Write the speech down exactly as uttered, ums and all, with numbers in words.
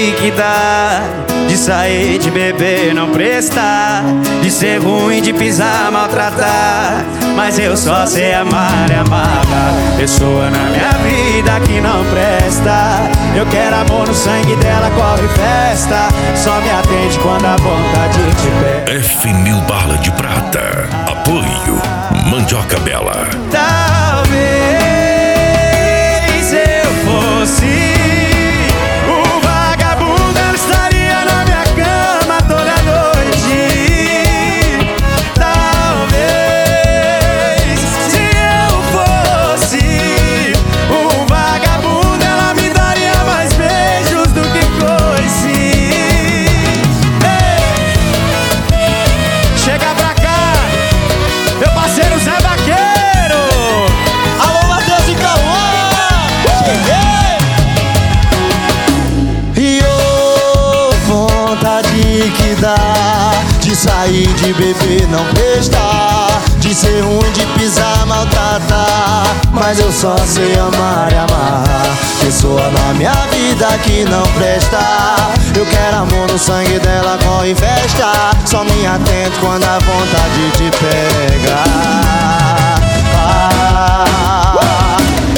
de que dá, de sair, de beber, não prestar, de ser ruim, de pisar, maltratar. Mas eu só sei amar e amar pessoa na minha vida que não presta. Eu quero amor no sangue dela, corre festa. Só me atende quando a vontade te pega. F mil Bala de Prata. Apoio Mandioca Bela. Talvez eu fosse o vagabundo, ela estaria na minha cama toda noite. Talvez se eu fosse um vagabundo, ela me daria mais beijos do que coice. Ei! Chega pra cá, meu parceiro Zé Vaqueiro. Alô, Matheus e Cauã. Cheguei. E ô, vontade que dá de sair, de beber, não prestar, de ser ruim, de pisar, maltratar. Mas eu só sei amar e amar pessoa na minha vida que não presta. Eu quero amor no sangue dela, corre festa. Só me atento quando a vontade te pega. Ah,